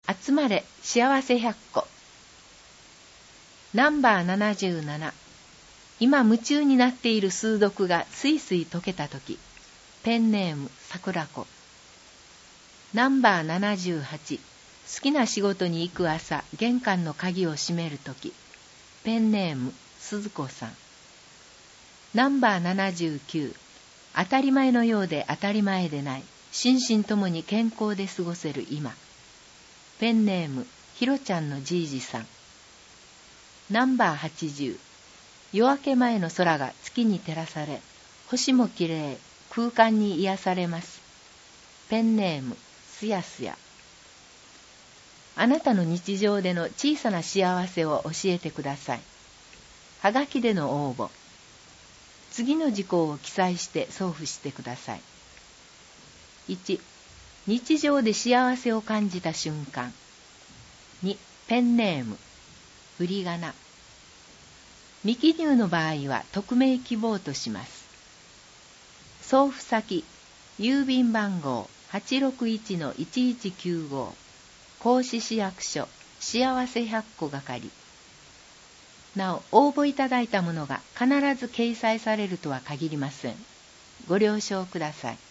集まれ幸せ100個。ナンバー77。今夢中になっている数読がすいすい解けたとき。ペンネーム桜子。ナンバー78。好きな仕事に行く朝、玄関の鍵を閉めるとき。ペンネーム鈴子さん。ナンバー79。当たり前のようで当たり前でない。心身ともに健康で過ごせる今。ペンネームひろちゃんのじいじさん。ナンバー80。夜明け前の空が月に照らされ、星もきれい、空間に癒されます。ペンネームすやすや。あなたの日常での小さな幸せを教えてください。はがきでの応募。次の事項を記載して送付してください。1、日常で幸せを感じた瞬間。2、ペンネーム、振り仮名。未記入の場合は匿名希望とします。送付先、郵便番号 861-1195 甲子市役所幸せ100個係。なお、応募いただいたものが必ず掲載されるとは限りません。ご了承ください。